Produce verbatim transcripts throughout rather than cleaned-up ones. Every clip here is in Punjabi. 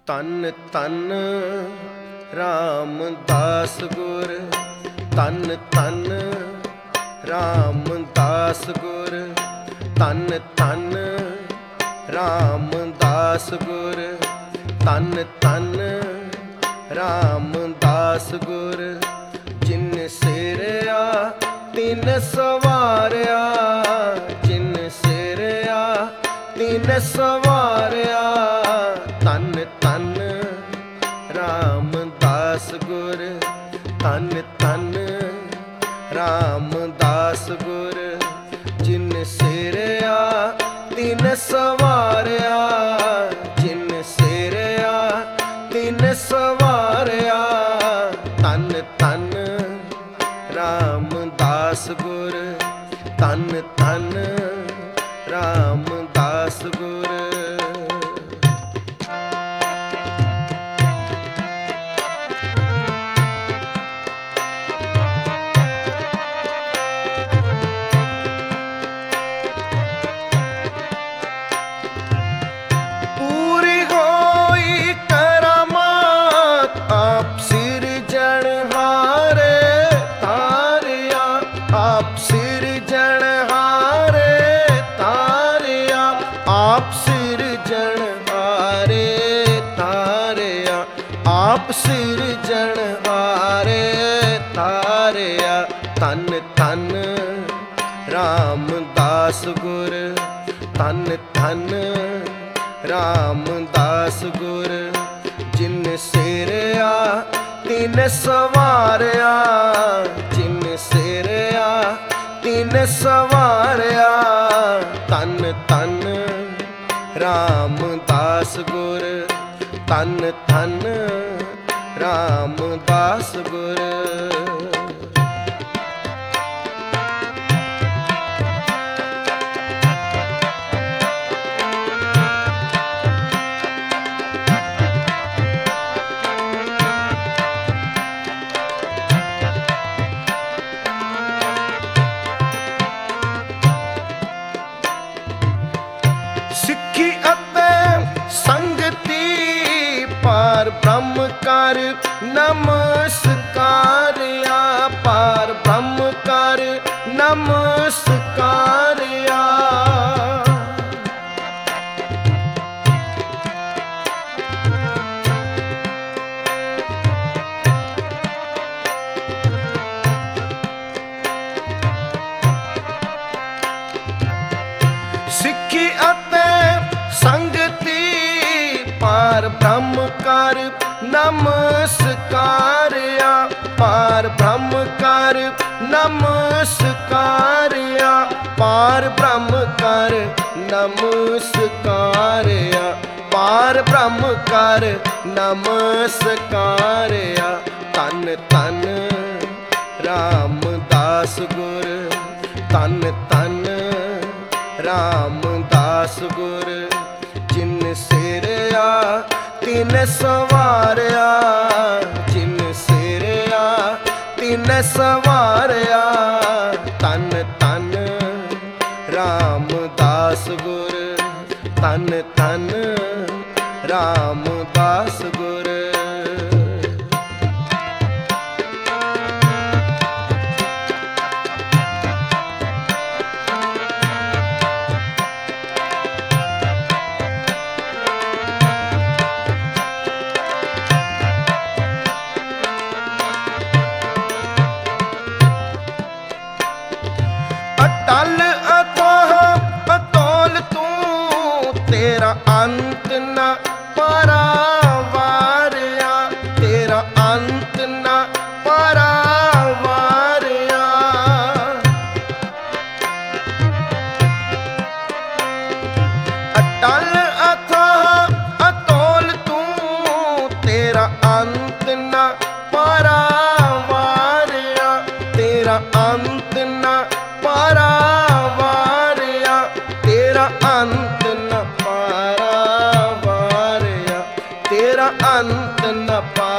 ਤਨ ਤਨ ਰਾਮਦਾਸ ਗੁਰ, ਤਨ ਤਨ ਰਾਮਦਾਸ ਗੁਰ, ਤਨ ਤਨ ਰਾਮਦਾਸ ਗੁਰ, ਤਨ ਤਨ ਰਾਮਦਾਸ ਗੁਰ। ਜਿਨ ਸਿਰਿਆ ਤਿਨ ਸਵਾਰਿਆ, ਜਿਨ ਸਿਰਿਆ ਤਿਨ ਸਵਾਰਿਆ। ਤਨ ਤਨ ਰਾਮਦਾਸ ਗੁਰ, ਤਨ ਤਨ ਰਾਮਦਾਸ ਗੁਰ। ਜਿਨ ਸਿਰਿਆ ਤਿਨ ਸਵਾਰਿਆ, ਜਿਨ ਸਿਰਿਆ ਤਿਨ ਸਵਾਰਿਆ। ਤਨ ਤਨ ਰਾਮਦਾਸ ਗੁਰ, ਤਨ ਤਨ ਰਾਮਦਾਸ ਗੁਰ। ਪੂਰੀ ਹੋਈ ਕਰਾਮਾਤ ਆਪ ਸਿਰਜਣਹਾਰੇ ਤਾਰਿਆ, ਆਪ ਸਿਰਜਣਹਾਰੇ ਤਾਰਿਆ, ਆਪ ਸਿਰਜਣਹਾਰੇ ਤਾਰਿਆ, ਆਪ ਸਿਰਜਣਹਾਰੇ ਤਾਰਿਆ। ਤਨ ਤਨ ਰਾਮਦਾਸ ਗੁਰ, ਤਨ ਤਨ ਰਾਮਦਾਸ ਗੁਰ। ਜਿਨ ਸਿਰਿਆ ਤਿਨ ਸਵਾਰਿਆ, ਜਿਨ ਸਿਰਿਆ ਤਿਨ ਸਵਾਰਿਆ। ਤਨ ਤਨ ਰਾਮਦਾਸ ਗੁਰ, ਤਨ ਤਨ ਰਾਮਦਾਸ ਗੁਰ। ਸਿੱਖੀ ਅਤੇ ਸੰਗਤੀ ਪਾਰ ਬ੍ਰਹਮ ਕਰ ਨਮਸਕਾਰਿਆ, ਪਾਰ ਬ੍ਰਹਮ ਕਰ ਨਮਸਕਾਰਿਆ। ਸਿੱਖੀ ਅਤੇ ਸੰਗਤੀ ਪਾਰ ਬ੍ਰਹਮ ਕਰ ਨਮਸਕਾਰਿਆ, ਪਾਰ ਬ੍ਰਹਮ ਕਰ ਨਮਸਕਾਰਿਆ, ਪਾਰ ਬ੍ਰਹਮ ਕਰ ਨਮਸਕਾਰਿਆ, ਪਾਰ ਬ੍ਰਹਮ ਕਰ ਨਮਸਕਾਰਿਆ। ਤਨ ਤਨ ਰਾਮਦਾਸ ਗੁਰ, ਤਨ ਤਨ ਰਾਮਦਾਸ ਗੁਰ। ਜਿਨ ਸਿਰਿਆ ਤਿਨ ਸਵਾਰਿਆ, ਜਿਨ ਸਿਰਿਆ ਤਿਨ ਸਵਾਰਿਆ। ਤਨ ਤਨ ਰਾਮਦਾਸ ਗੁਰ, ਤਨ ਤਨ ਰਾਮਦਾਸ ਗੁਰ। ਅਟਲ ਅਥਾਹ ਅਤੋਲ ਤੂੰ, ਤੇਰਾ ਅੰਤ ਨ ਪਰਾਵਾਰਿਆ, ਤੇਰਾ ਅੰਤ ਨ ਪਰਾਵਾਰਿਆ। ਅਟਲ ਅਥਾਹ ਅਤੋਲ ਤੂੰ, ਤੇਰਾ ਅੰਤ ਨ ਪਰਾਵਾਰਿਆ, ਤੇਰਾ ਅੰਤ ਨ ਪਰਾਵਾਰਿਆ, ਤੇਰਾ ਅੰਤ ਨ ਪਰਾਵਾਰਿਆ, ਤੇਰਾ ਅੰਤ ਨ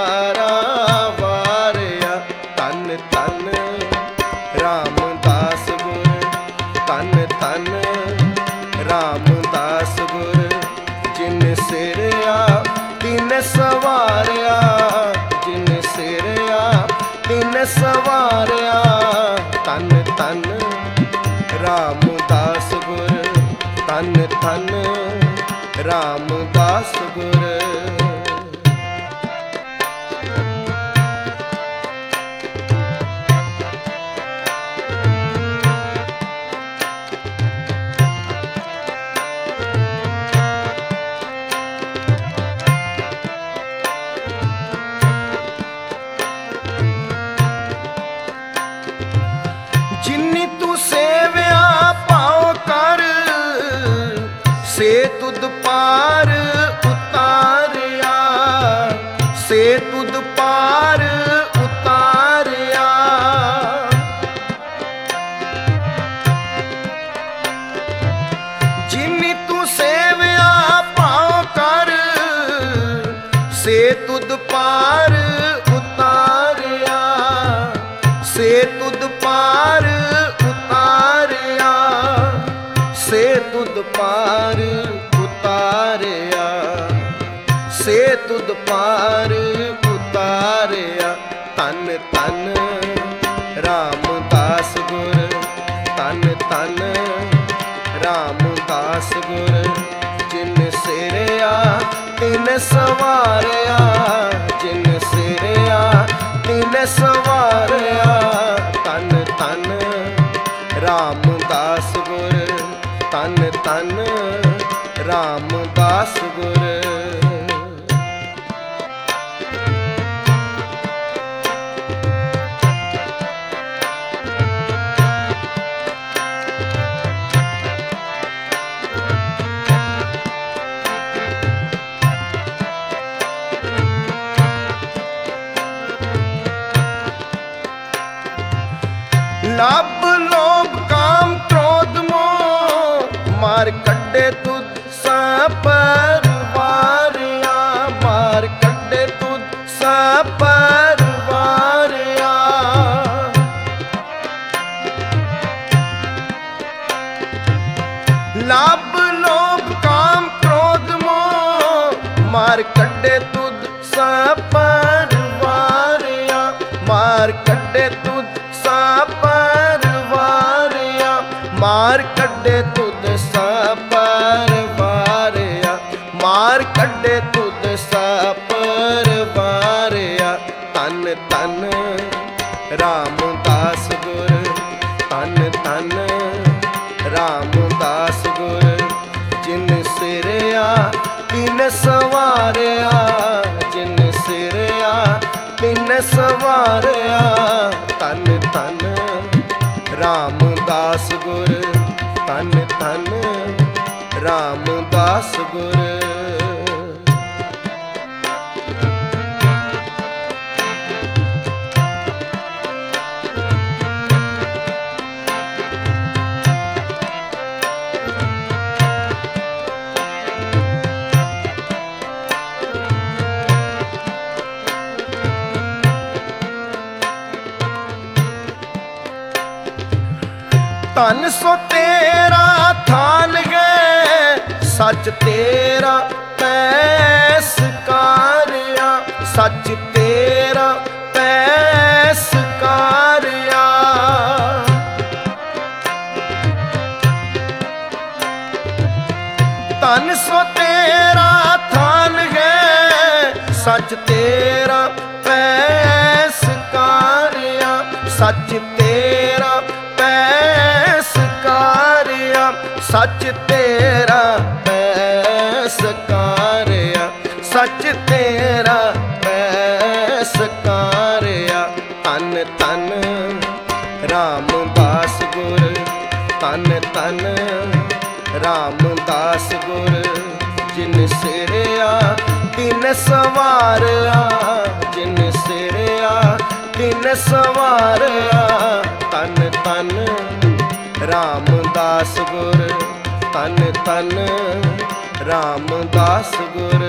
ਪਰਾਵਾਰਿਆ। ਤਨ ਤਨ ਰਾਮਦਾਸ ਗੁਰ, ਤਨ ਤਨ ਰਾਮਦਾਸ ਗੁਰ। ਜਿਨ ਸਿਰਿਆ ਤਿਨ ਤਿਨ ਸਵਾਰਿਆ, ਜਿਨ ਸਿਰਿਆ ਤਿਨ ਸਵਾਰਿਆ। ਧੰਨ ਧੰਨ ਰਾਮਦਾਸ ਗੁਰ, ਧੰਨ ਧੰਨ ਰਾਮਦਾਸ ਗੁਰ। ਜਿਨੀ ਤੂੰ ਸੇਵਿਆ ਭਾਉ ਕਰ, ਸੇ ਤੁਧ ਪਾਰ ਉਤਾਰਿਆ, ਸੇ ਤੁਧ ਪਾਰ ਉਤਾਰਿਆ। ਜਿਨੀ ਤੂੰ ਸੇਵਿਆ ਭਾਉ ਕਰ, ਸੇ ਤੁਧ ਪਾਰ ਉਤਾਰਿਆ, ਸੇ ਤੁਧ ਪਾਰ ਉਤਾਰਿਆ, ਸੇ ਤੁਧ ਪਾਰ ਉਤਾਰਿਆ, ਸੇ ਤੁਧ ਪਾਰ ਉਤਾਰਿਆ। ਧੰਨ ਧੰਨ ਰਾਮਦਾਸ ਗੁਰ, ਧੰਨ ਧੰਨ ਰਾਮਦਾਸ ਗੁਰ। ਜਿਨ ਸਿਰਿਆ ਤਿਨ ਸਵਾਰਿਆ, ਜਿਨ ਸਿਰਿਆ ਤਿਨ ਸਵਾਰਿਆ। ਧੰਨ ਧੰਨ ਰਾਮਦਾਸ ਗੁਰ, ਧੰਨ ਧੰਨ ਰਾਮਦਾਸ ਗੁਰ। ਲੱਭ ਲੋਭ ਕਾਮ ਕ੍ਰੋਧ ਮੋਹ, ਮਾਰ ਕੱਢੇ ਤੁਧ ਸਪਰ ਵਾਰਿਆ, ਮਾਰ ਕੱਢੇ ਤੁਧ ਸਪਰ ਵਾਰਿਆ। ਲੱਭ ਲੋਭ ਕਾਮ ਕ੍ਰੋਧ ਮੋਹ, ਮਾਰ ਕੱਢੇ ਤੁਧ ਸਪਰ ਵਾਰਿਆ, ਮਾਰ ਕੱਢੇ ਤੁਧ ਸਪਰ ਵਾਰਿਆ, ਮਾਰ ਕੱਢੇ ਤੁਧ ਸਪਰ ਵਾਰਿਆ, ਮਾਰ ਕੱਢੇ ਤੁਧ ਸਪਰ ਵਾਰਿਆ। ਧੰਨ ਧੰਨ ਰਾਮਦਾਸ ਗੁਰ, ਧੰਨ ਧੰਨ ਰਾਮਦਾਸ ਗੁਰ। ਜਿਨ ਸਿਰਿਆ ਤਿਨ ਸਵਾਰਿਆ, ਜਿਨ ਸਿਰਿਆ ਤਿਨ ਸਵਾਰਿਆ। ਧੰਨ ਧੰਨ ਰਾਮਦਾਸ ਗੁਰ, ਧੰਨ ਧੰਨ ਰਾਮਦਾਸ ਗੁਰ। ਧਨ ਸੋ ਤੇਰਾ ਥਾਨ ਗਏ, ਸੱਚ ਤੇਰਾ ਪੈਸ ਕਾਰਿਆ, ਸੱਚ ਤੇਰਾ ਪੈਸ ਕਾਰਿਆ। ਧਨ ਸੋ ਤੇਰਾ ਥਾਨ ਗਏ, ਸੱਚ ਤੇਰਾ ਪੈਸ ਕਾਰਿਆ, ਸੱਚ ਤੇਰਾ ਪੈਸ ਕਾਰਿਆ, ਸੱਚ ਤੇਰਾ ਪੈਸ ਕਾਰਿਆ, ਸੱਚ ਤੇਰਾ ਪੈਸ ਕਾਰਿਆ। ਧੰਨ ਧੰਨ ਰਾਮਦਾਸ ਗੁਰ, ਧੰਨ ਧੰਨ ਰਾਮਦਾਸ ਗੁਰ। ਜਿਨ ਸਿਰਿਆ ਤਿਨ ਸਵਾਰਿਆ, ਜਿਨ ਸਿਰਿਆ ਤਿਨ ਸਵਾਰਿਆ। ਧੰਨ ਧੰਨ ਰਾਮਦਾਸ ਗੁਰ, ਧੰਨ ਧੰਨ ਰਾਮਦਾਸ ਗੁਰ।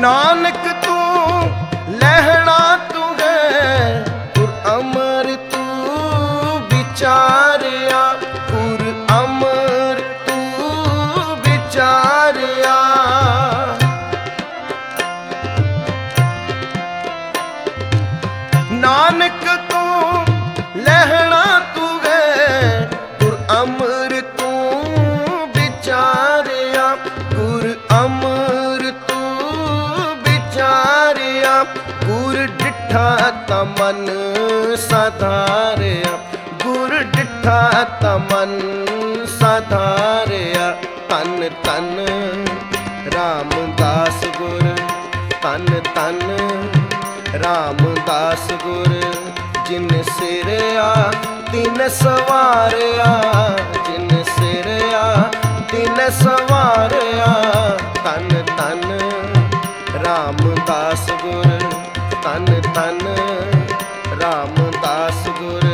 ਨਾਨਕ ਤੂੰ ਲਹਿਣਾ ਤੂੰ ਹੈ ਗੁਰ ਅਮਰ ਤੂੰ ਵਿਚਾਰਿਆ ਗੁਰ ਅਮਰ ਤੂੰ ਵਿਚਾਰਿਆ ਨਾਨਕ ਤੂੰ ਲਹਿਣਾ ਤੂੰ ਹੈ ਗੁਰ ਅਮਰ ਤੂੰ ਵਿਚਾਰਿਆ ਗੁਰ ਅਮਰ ਤੂੰ ਵਿਚਾਰਿਆ ਗੁਰ ਡਿਠਾ ਤਾ ਮਨ ਸਾਧਾਰਿਆ ਗੁਰ ਡਿਠਾ ਤਾ ਮਨ ਸਾਧਾਰਿਆ ਤਨ ਤਨ ਰਾਮਦਾਸ ਗੁਰ ਤਨ ਤਨ ਰਾਮਦਾਸ ਗੁਰ ਜਿਨ ਸਿਰਿਆ ਤਿਨ ਸਵਾਰਿਆ ਜਿਨ ਸਿਰਿਆ ਤਿਨ ਸਵਾਰਿਆ ਤਨ ਤਨ ਰਾਮਦਾਸ ਗੁਰ ਤਨ ਤਨ ਰਾਮਦਾਸ ਗੁਰ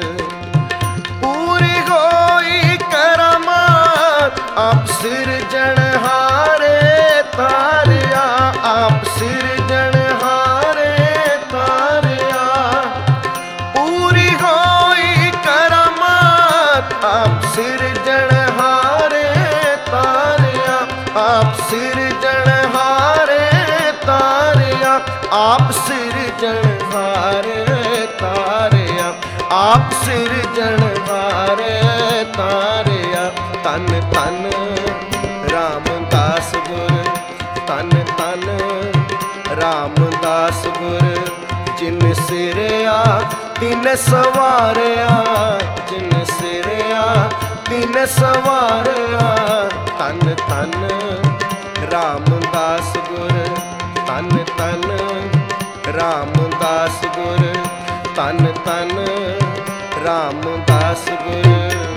ਪੂਰੀ ਹੋਈ ਕਰਾਮਾਤ ਆਪ ਸਿਰਜਣਹਾਰੇ ਤਾਰਿਆ ਆਪ ਸਿਰਜਣਹਾਰੇ ਤਾਰਿਆ ਪੂਰੀ ਹੋਈ ਕਰਾਮਾਤ ਆਪ ਸਿਰਜਣਹਾਰੇ ਤਾਰਿਆ ਆਪ ਸਿਰਜਣਹਾਰੇ ਤਾਰਿਆ ਆਪ ਸਿਰਜਣਹਾਰੇ ਤਾਰਿਆ ਆਪ ਸਿਰਜਣਹਾਰੇ ਤਾਰਿਆ ਤਨ ਤਨ ਰਾਮਦਾਸ ਗੁਰ ਤਨ ਤਨ ਰਾਮਦਾਸ ਗੁਰ ਜਿਨ ਸਿਰਿਆ ਤਿਨ ਸਵਾਰਿਆ ਜਿਨ ਸਿਰਿਆ ਤਿਨ ਸਵਾਰਿਆ ਤਨ ਤਨ ਰਾਮਦਾਸ ਗੁਰ ਤਨ ਤਨ ਰਾਮਦਾਸ ਗੁਰ ਤਨ ਤਨ ਰਾਮਦਾਸ ਗੁਰ